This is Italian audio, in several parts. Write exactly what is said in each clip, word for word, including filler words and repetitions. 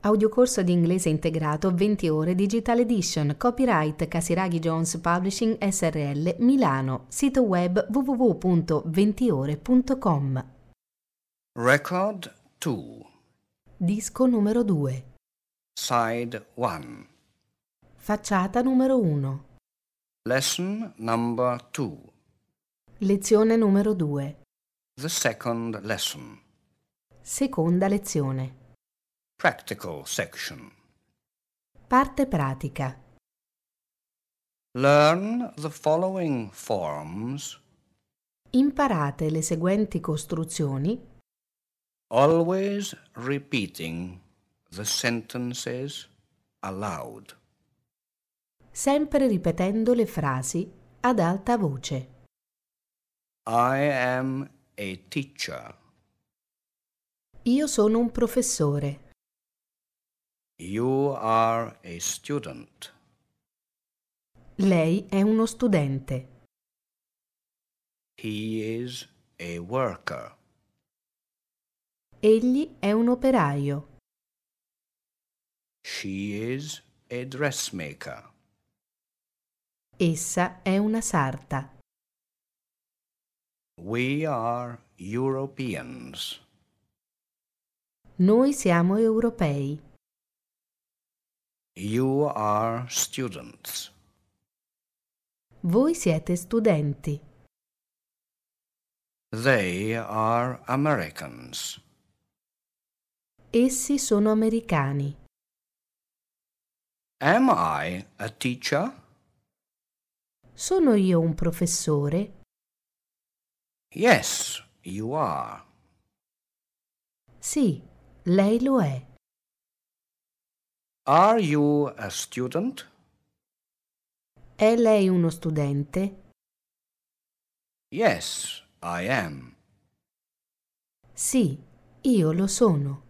Audiocorso di inglese integrato venti ore Digital Edition, copyright Casiraghi Jones Publishing S R L Milano, sito web w w w punto ventiore punto com. Record two. Disco numero due. Side one. Facciata numero uno. Lesson number two. Lezione numero due. The second lesson. Seconda lezione. Practical section. Parte pratica. Learn the following forms, Imparate le seguenti costruzioni, always repeating the sentences aloud. sempre ripetendo le frasi ad alta voce. I am a teacher. Io sono un professore. You are a student. Lei è uno studente. He is a worker. Egli è un operaio. She is a dressmaker. Essa è una sarta. We are Europeans. Noi siamo europei. You are students. Voi siete studenti. They are Americans. Essi sono americani. Am I a teacher? Sono io un professore? Yes, you are. Sì, lei lo è. Are you a student? È lei uno studente? Yes, I am. Sì, io lo sono.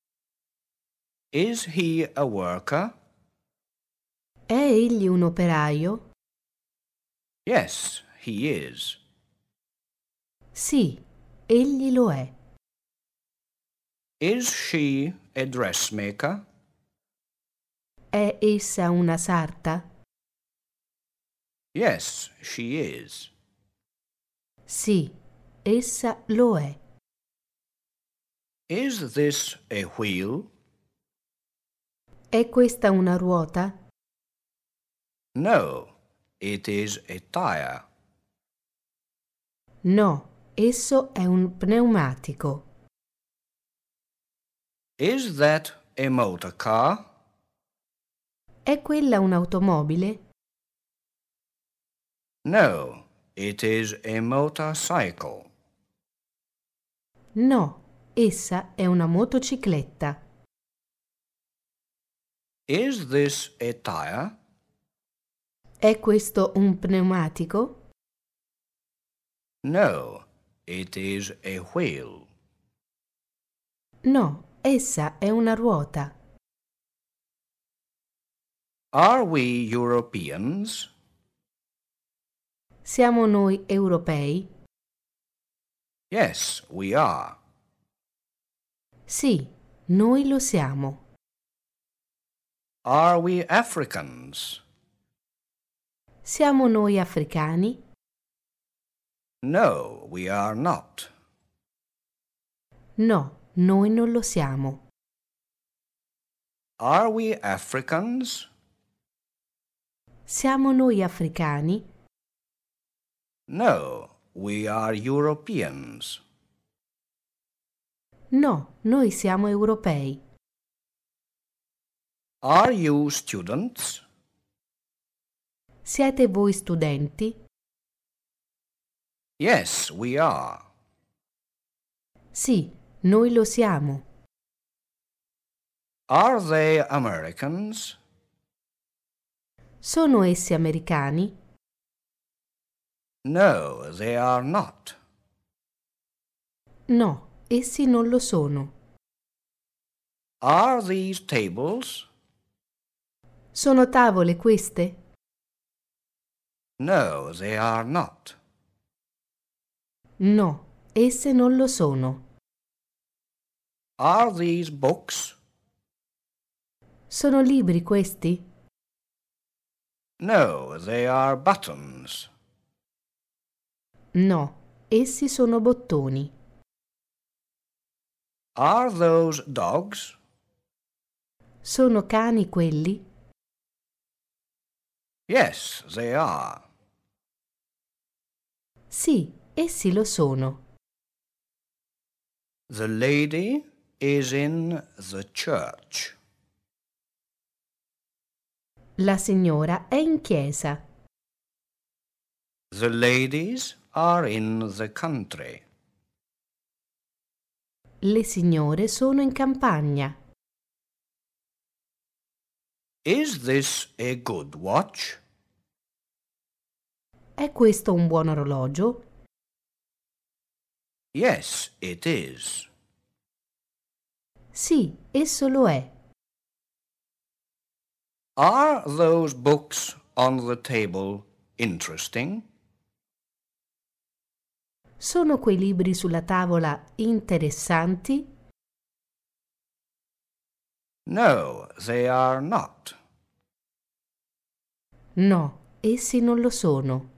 Is he a worker? È egli un operaio? Yes, he is. Sì, egli lo è. Is she a dressmaker? È essa una sarta? Yes, she is. Sì, essa lo è. Is this a wheel? È questa una ruota? No, it is a tire. No, esso è un pneumatico. Is that a motor car? È quella un'automobile? No, it is a motorcycle. No, essa è una motocicletta. Is this a tire? È questo un pneumatico? No, it is a wheel. No, essa è una ruota. Are we Europeans? Siamo noi europei? Yes, we are. Sì, noi lo siamo. Are we Africans? Siamo noi africani? No, we are not. No, noi non lo siamo. Are we Africans? Siamo noi africani? No, we are Europeans. No, noi siamo europei. Are you students? Siete voi studenti? Yes, we are. Sì, noi lo siamo. Are they Americans? Sono essi americani? No, they are not. No, essi non lo sono. Are these tables? Sono tavole queste? No, they are not. No, esse non lo sono. Are these books? Sono libri questi? No, they are buttons. No, essi sono bottoni. Are those dogs? Sono cani quelli? Yes, they are. Sì, essi lo sono. The lady is in the church. La signora è in chiesa. The ladies are in the country. Le signore sono in campagna. Is this a good watch? È questo un buon orologio? Yes, it is. Sì, esso lo è. Are those books on the table interesting? Sono quei libri sulla tavola interessanti? No, they are not. No, essi non lo sono.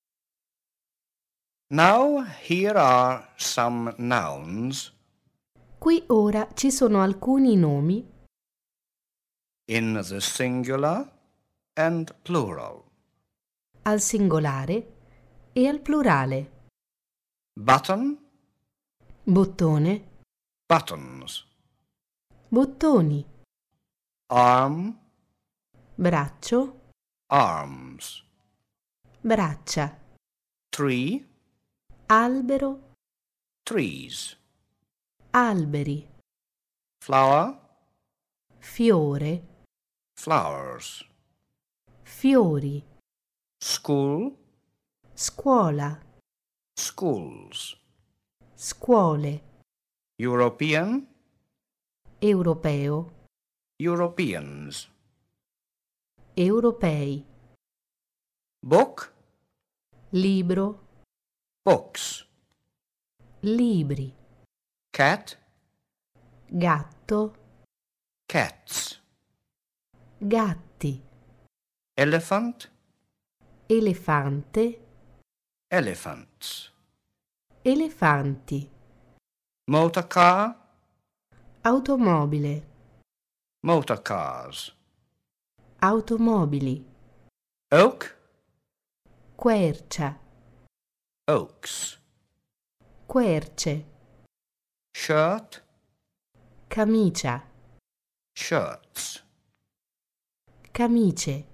Now here are some nouns Qui ora ci sono alcuni nomi in the singular and plural. al singolare e al plurale. Button, Bottone, buttons. bottoni, Arm, braccio, arms. braccia, Tree, albero, trees. alberi, Flower, fiore, flowers. fiori, School, scuola, schools. scuole, European, europeo, Europeans. europei, Book, libro, books. libri, Cat, gatto, cats. gatti, Elephant, elefante, elephants. elefanti, Motor car, automobile, motor cars. automobili, Oak, quercia, oaks. querce, Shirt, camicia, shirts. camice,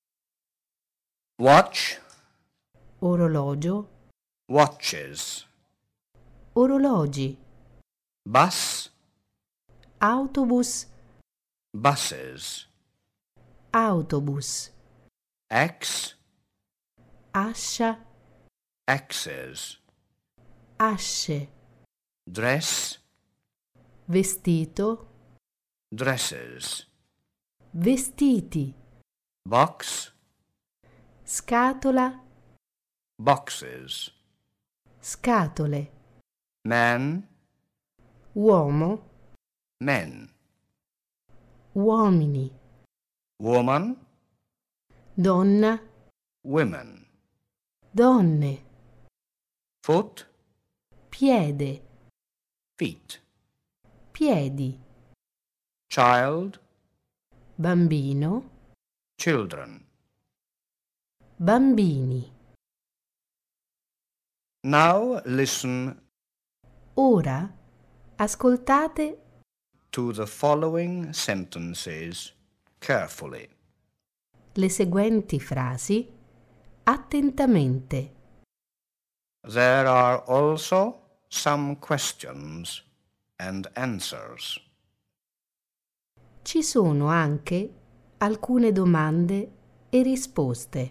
Watch, orologio, watches. orologi, Bus, autobus, buses. autobus, Axe, ascia, axes. asce, Dress, vestito, dresses. vestiti, Box, scatola, boxes. scatole, Man, uomo, men. uomini, Woman, donna, women. donne, Foot, piede, feet. piedi, Child, bambino, children. bambini. Now listen Ora ascoltate to the following sentences carefully. le seguenti frasi attentamente. There are also some questions and answers. Ci sono anche alcune domande e risposte.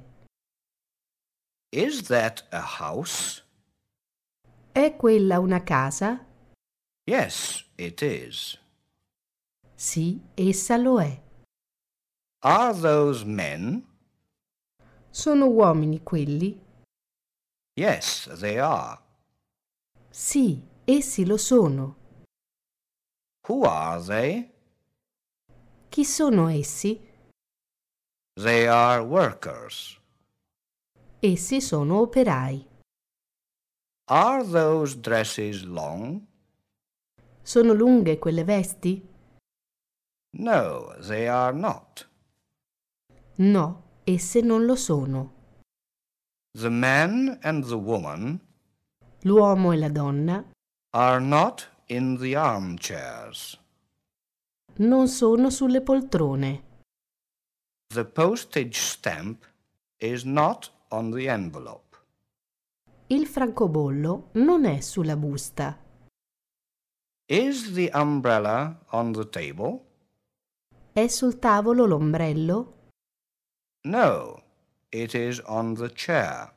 Is that a house? È quella una casa? Yes, it is. Sì, essa lo è. Are those men? Sono uomini quelli? Yes, they are. Sì, essi lo sono. Who are they? Chi sono essi? They are workers. Essi sono operai. Are those dresses long? Sono lunghe quelle vesti? No, they are not. No, esse non lo sono. The man and the woman L'uomo e la donna are not in the armchairs. non sono sulle poltrone. The postage stamp is not on the envelope. Il francobollo non è sulla busta. Is the umbrella on the table? È sul tavolo l'ombrello? No, it is on the chair.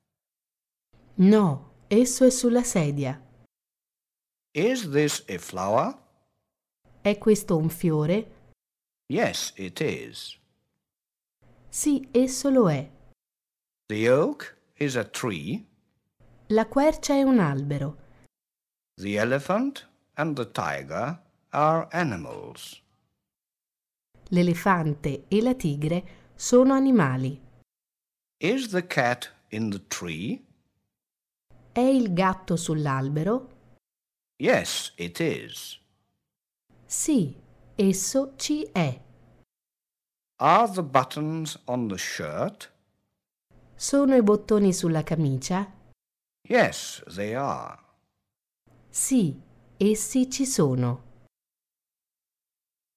No, esso è sulla sedia. Is this a flower? È questo un fiore? Yes, it is. Sì, esso lo è. The oak is a tree. La quercia è un albero. The elephant and the tiger are animals. L'elefante e la tigre sono animali. Is the cat in the tree? È il gatto sull'albero? Yes, it is. Sì, esso ci è. Are the buttons on the shirt? Sono i bottoni sulla camicia? Yes, they are. Sì, essi ci sono.